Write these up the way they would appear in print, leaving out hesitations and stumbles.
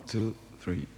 2, 3.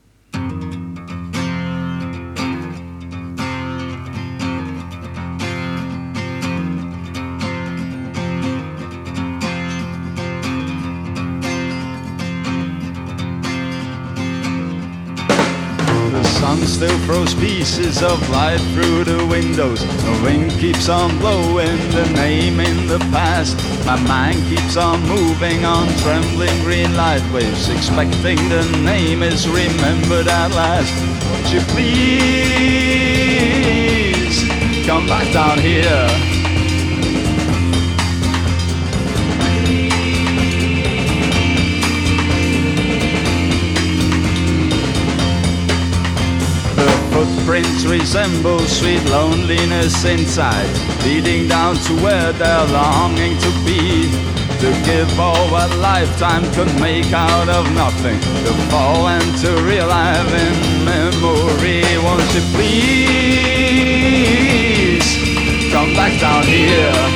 The sun still throws pieces of light through the windows. The wind keeps on blowing the name in the past. My mind keeps on moving on trembling green light waves, expecting the name is remembered at last. Won't you please come back down here? Footprints resemble sweet loneliness inside, leading down to where they're longing to be. To give all what lifetime could make out of nothing, to fall and to relive in memory. Won't you please come back down here?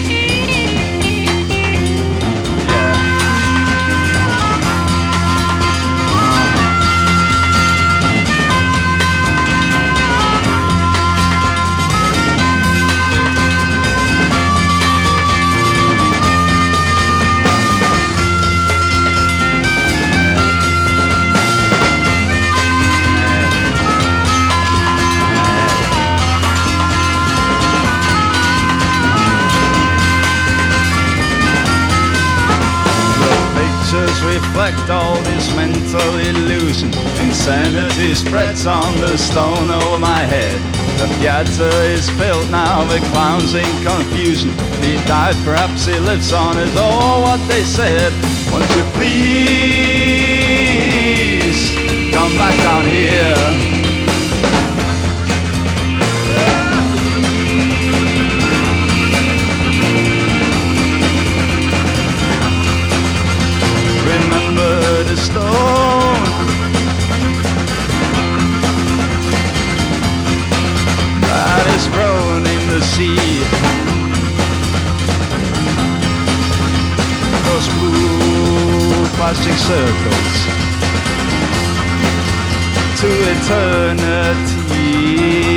Reflect all this mental illusion. Insanity spreads on the stone over my head. The piazza is filled now with clowns in confusion. He died, perhaps he lives on, is all what they said. Won't you please come back down here? The stone that is grown in the sea, those blue plastic circles to eternity.